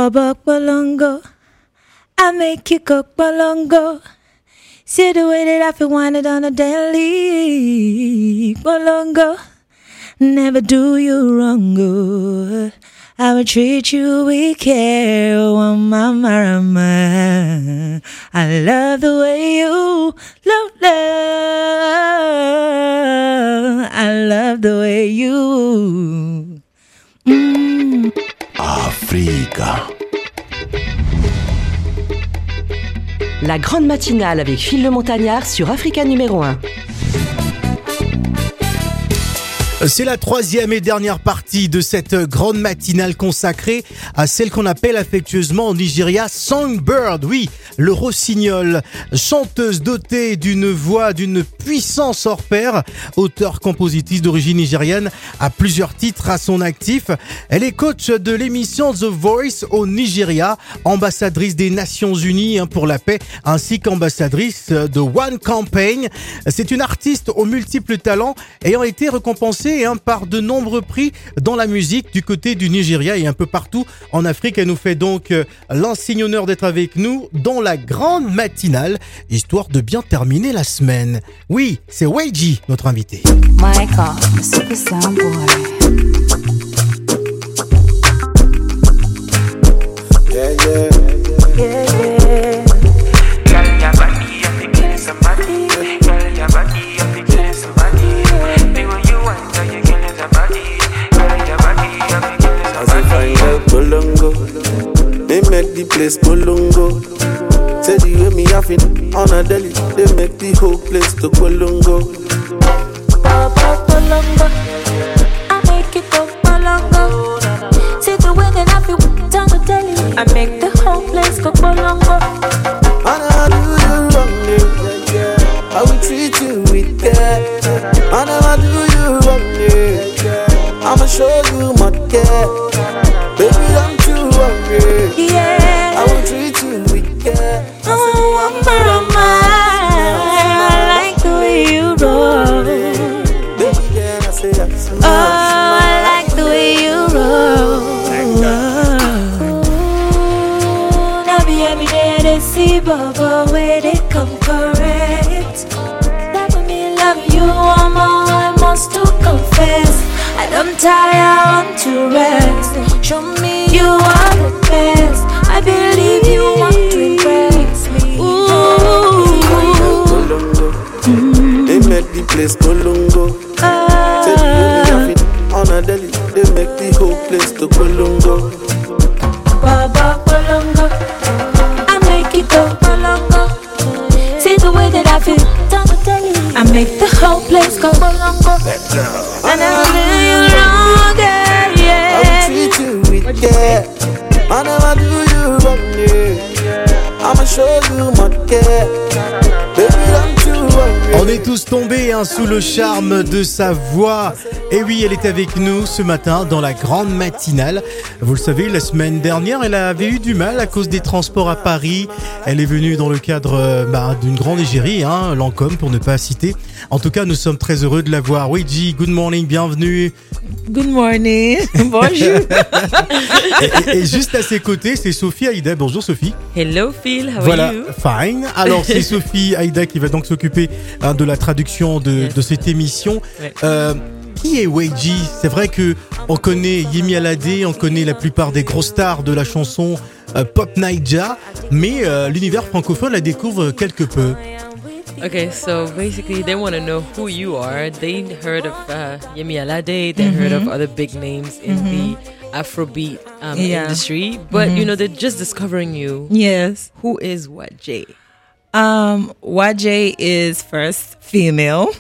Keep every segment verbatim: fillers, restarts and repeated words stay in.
Baba Balongo, I make you cook Balongo. See the way that I feel wanted on a daily Balongo. Never do you wrong, oh. I will treat you with care, oh mama, mama. I love the way you love, love. I love the way you. Mm. Africa. La grande matinale avec Phil le Montagnard sur Africa numéro un. C'est la troisième et dernière partie de cette grande matinale consacrée à celle qu'on appelle affectueusement au Nigeria Songbird. Oui, le rossignol, chanteuse dotée d'une voix d'une puissance hors pair, auteure-compositrice d'origine nigérienne, a plusieurs titres à son actif. Elle est coach de l'émission The Voice au Nigeria, ambassadrice des Nations Unies pour la paix, ainsi qu'ambassadrice de One Campaign. C'est une artiste aux multiples talents ayant été récompensée et un par de nombreux prix dans la musique du côté du Nigeria et un peu partout en Afrique. Elle nous fait donc l'insigne honneur d'être avec nous dans la grande matinale, histoire de bien terminer la semaine. Oui, c'est Weji, notre invité. Michael, the super sound boy. Yeah, yeah, Yeah, yeah. Girl, your body, you fi kill somebody. Girl, your body, you fi kill somebody. The way you want, so you kill somebody. Girl, your body, you fi kill as I somebody. find out Bolongo, they make the place Bolongo. Say the way me have it on a deli, they make the whole place to Bolongo. Baba Balongo, I make it go Balongo. See the way that I feel down the daily. I make the whole place go Balongo. And I do you wrong, yeah, yeah. I will treat you with care. I never do you wrong, yeah. I'ma show you my care. Baby, I'm too hungry. Yeah. I will treat you with care. Oh, mama, I like the way you roll. Baby, then I say yes. Oh, I like the way you roll. Ooh, now be every day they see Baba where they come correct. Love me, love you, mama, I must to confess. I don't tire, I want to rest. Show me you are the best. I believe you want to impress me. Ooh, they make the place Bolongo. Say the way me have it on a deli, they make the whole place to Bolongo. Baba Balongo, I make it go Balongo. See the way that I feel down the daily. I make the whole place go Balongo. And I'll leave you longer, I yeah. will treat you with care. I never do you wrong, yeah. I'ma show you my care. Baby, I'm too hungry. On est tous tombés hein, sous le charme de sa voix. Et oui, elle est avec nous ce matin dans la grande matinale. Vous le savez, la semaine dernière, elle avait eu du mal à cause des transports à Paris. Elle est venue dans le cadre euh, bah, d'une grande égérie, hein, Lancôme pour ne pas citer. En tout cas, nous sommes très heureux de la voir. Weji, good morning, bienvenue. Good morning, bonjour. et, et, et juste à ses côtés, c'est Sophie Aïda. Bonjour Sophie. Hello Phil, how Voilà, are you? fine. Alors c'est Sophie Aïda qui va donc s'occuper hein, de la traduction de, Yes. de cette émission. Ouais. Euh, qui est Weji? C'est vrai que on connaît Yemi Alade, on connaît la plupart des grosses stars de la chanson euh, Pop Naija, mais euh, l'univers francophone la découvre quelque peu. Okay, so basically they want to know who you are. They heard of uh, Yemi Alade, they mm-hmm. heard of other big names in mm-hmm. the Afrobeat um, Yeah. industry, but Mm-hmm. you know, they're just discovering you. Yes. Who is Wajay? Um, Y J is first female.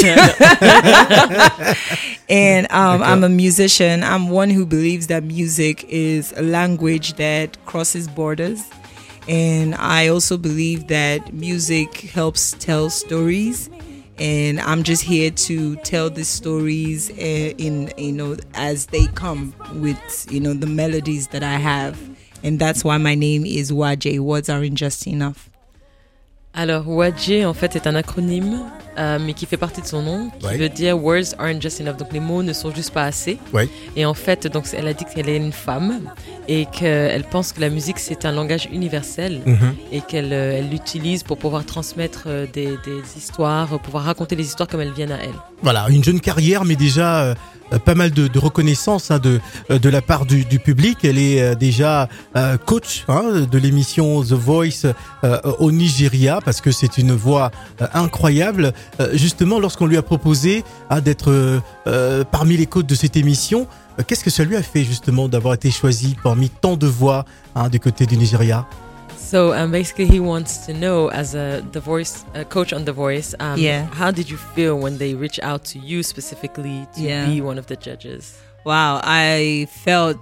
And um, I'm a musician. I'm one who believes that music is a language that crosses borders. And I also believe that music helps tell stories. And I'm just here to tell the stories uh, in, you know, as they come with, you know, the melodies that I have. And that's why my name is Y J. Words aren't just enough. Alors, Wajay, en fait, est un acronyme euh, mais qui fait partie de son nom, qui Ouais. veut dire words aren't just enough. Donc les mots ne sont juste pas assez. Ouais. Et en fait, donc elle a dit qu'elle est une femme et qu'elle pense que la musique c'est un langage universel Mhm. et qu'elle euh, elle l'utilise pour pouvoir transmettre euh, des, des histoires, euh, pouvoir raconter les histoires comme elles viennent à elle. Voilà, une jeune carrière, mais déjà euh, euh, pas mal de, de reconnaissance hein, de euh, de la part du, du public. Elle est euh, déjà euh, coach hein, de l'émission The Voice euh, au Nigeria, parce que c'est une voix euh, incroyable. Euh, justement, lorsqu'on lui a proposé hein, d'être euh, euh, parmi les coachs de cette émission, euh, qu'est-ce que ça lui a fait justement d'avoir été choisi parmi tant de voix hein, du côté du Nigeria? So um, basically, he wants to know, as a the voice a coach on The Voice, um, Yeah. how did you feel when they reach out to you specifically to Yeah. be one of the judges? Wow, I felt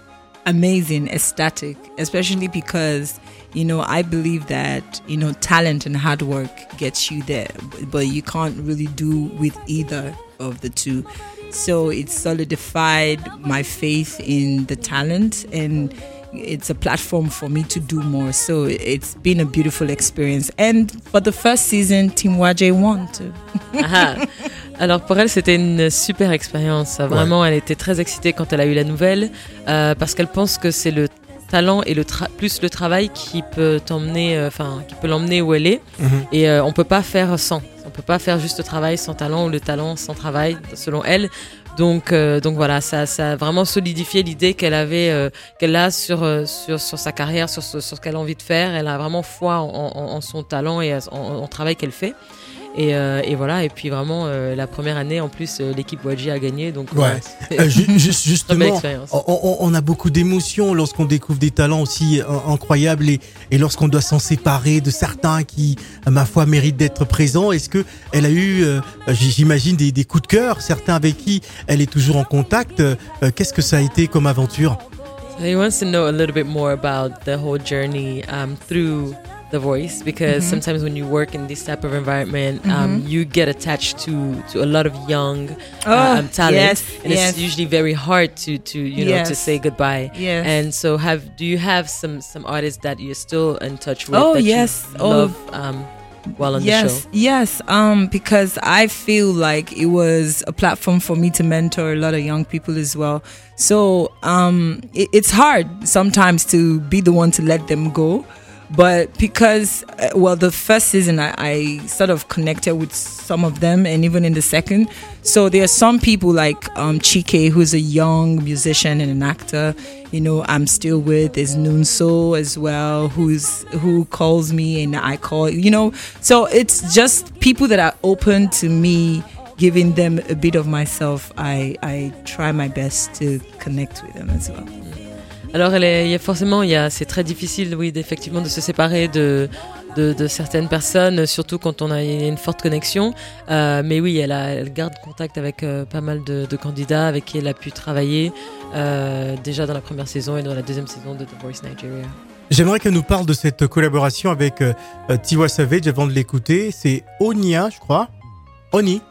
amazing, ecstatic, especially because, you know, I believe that, you know, talent and hard work gets you there, but you can't really do with either of the two. So it solidified my faith in the talent, and it's a platform for me to do more. So it's been a beautiful experience. And for the first season, Team Y J won too. Ah. Alors pour elle, c'était une super expérience. Vraiment, elle était très excitée quand elle a eu la nouvelle euh, parce qu'elle pense que c'est le talent et le tra- plus le travail qui peut t'emmener, enfin euh, qui peut l'emmener où elle est. Mhm. Et euh, on peut pas faire sans. On peut pas faire juste le travail sans talent ou le talent sans travail, selon elle. Donc, euh, donc voilà, ça, ça a vraiment solidifié l'idée qu'elle avait, euh, qu'elle a sur, euh, sur, sur sa carrière, sur ce, sur ce qu'elle a envie de faire. Elle a vraiment foi en, en, en son talent et en, en travail qu'elle fait. Et, euh, et voilà, et puis vraiment, euh, la première année, en plus, euh, l'équipe Y J a gagné. Donc, Ouais. c'est Euh, ju- ju- une très belle justement, expérience. on, on- on a beaucoup d'émotions lorsqu'on découvre des talents aussi euh, incroyables et, et lorsqu'on doit s'en séparer de certains qui, à ma foi, méritent d'être présents. Est-ce que elle a eu, euh, j- j'imagine, des, des coups de cœur, certains avec qui elle est toujours en contact. euh, Qu'est-ce que ça a été comme aventure? So he wants to know a little bit more about the whole journey um, through The Voice, because sometimes when you work in this type of environment, um, you get attached to, to a lot of young Oh, uh, um, talent, yes, and yes. it's usually very hard to, to you know to Yes. say goodbye. Yes. And so, have do you have some some artists that you're still in touch with? Oh, that yes. you Oh. love um, while on the yes, show. yes. Um, because I feel like it was a platform for me to mentor a lot of young people as well. So um, it, it's hard sometimes to be the one to let them go. But because, uh, well, the first season I, I sort of connected with some of them, and even in the second. So there are some people like um, Chike, who's a young musician and an actor. You know, I'm still with. There's Nunso as well, who's who calls me and I call. You know, so it's just people that are open to me giving them a bit of myself. I I try my best to connect with them as well. Alors, elle est, il y a forcément, il y a, c'est très difficile, oui, effectivement, de se séparer de, de, de certaines personnes, surtout quand on a une forte connexion. Euh, mais oui, elle, a, elle garde contact avec euh, pas mal de, de candidats avec qui elle a pu travailler euh, déjà dans la première saison et dans la deuxième saison de The Voice Nigeria. J'aimerais qu'elle nous parle de cette collaboration avec euh, Tiwa Savage avant de l'écouter. C'est Onia, je crois. Oni.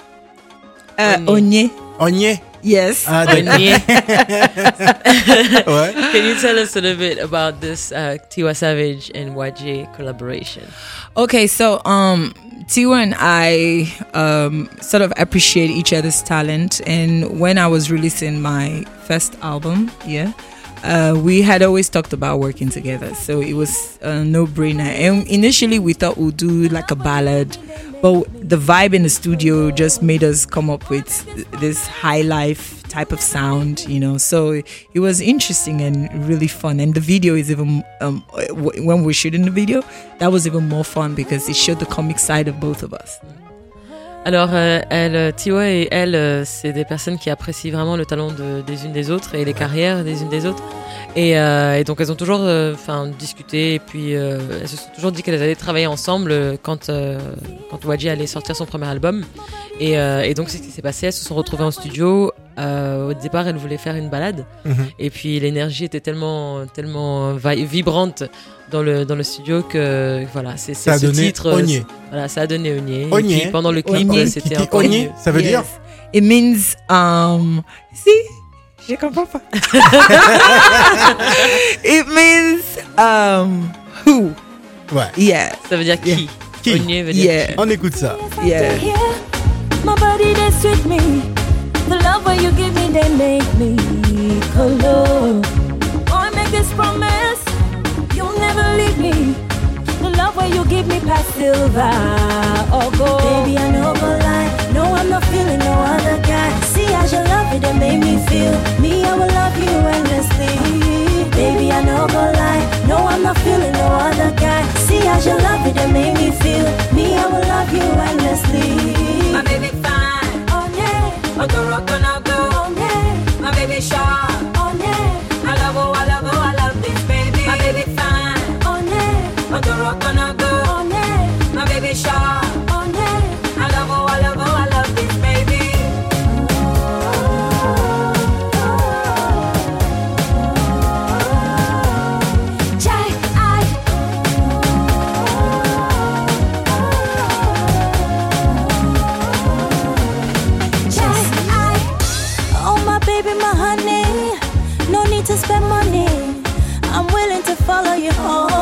Uh, Onye. Onye. Onye. Yes. Ah, d'accord. Onye. Ouais. Can you tell us a little bit about this uh, Tiwa Savage and Y J collaboration? Okay, so um, Tiwa and I um, sort of appreciate each other's talent, and when I was releasing my first album, yeah, uh, we had always talked about working together, so it was a no-brainer. And initially, we thought we'd do like a ballad, but the vibe in the studio just made us come up with this high life type of sound, you know. So it was interesting and really fun. And the video is even um, w- when we're shooting the video, that was even more fun because it showed the comic side of both of us. Alors, euh, elle, Tiwa et elle, euh, c'est des personnes qui apprécient vraiment le talent de, des unes des autres et les carrières des unes des autres. Et, euh, et donc, elles ont toujours enfin euh, discuté et puis euh, elles se sont toujours dit qu'elles allaient travailler ensemble quand, euh, quand Y J allait sortir son premier album. Et, euh, et donc, c'est ce qui s'est passé. Elles se sont retrouvées en studio. Euh, au départ, elle voulait faire une balade. Mhm. Et puis, l'énergie était tellement, tellement vi- vibrante dans le, dans le studio que voilà, c'est, c'est Ça a ce donné titre. Onye. Voilà, ça a donné Onye. Onye. Et puis, pendant le clip, Onye. c'était Qui dit encore Onye, mieux. ça veut dire? It means, um, see, je comprends pas. It means, um, who? Ouais. Yeah. Ça veut dire qui? Qui? Ognier veut dire. Yeah. On écoute ça. Yeah. My body, they sweet me. The love where you give me, they make me color. Boy, make this promise, you'll never leave me. The love where you give me past silver or gold. Baby, I know go lie. No, I'm not feeling no other guy. See as you love it, it made me feel. Me, I will love you endlessly. Baby, I know go lie. No, I'm not feeling no other guy. See as you love it, it made me feel. Me, I will love you endlessly. My baby fine, oh yeah. oh the rock gonna go, oh yeah. My baby sharp, oh yeah. I love her, I love her, I love this baby. My baby fine, oh yeah. oh the rock gonna go, oh yeah. My baby sharp, oh yeah. I love her, I love her, I love this baby. Baby, my honey, no need to spend money. I'm willing to follow you home.